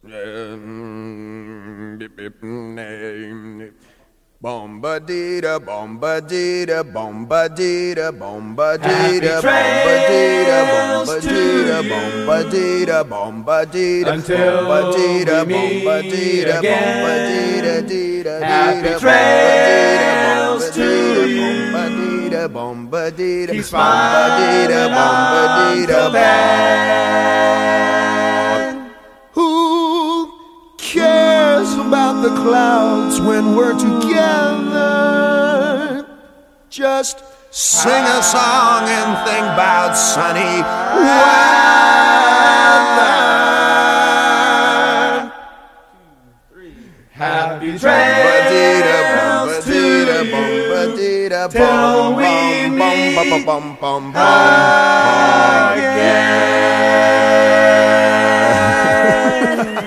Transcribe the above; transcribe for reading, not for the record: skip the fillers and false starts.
Bomba-dee-da, bomba-dee-da, bomba-dee-da, bomba-dee-da, bomba-dee-da, bomba-dee-da, bomba-dee-da, bomba-dee-da, until bomba-dee-da, we meet bomba-dee-da, again. bomba-dee-da, Happy trails to you. bomba-dee-da, bomba-dee-da, Keep smiling until then. Who cares about the clouds when we're together? Just sing a song and think about sunny weather. Happy trails to you till we meet again.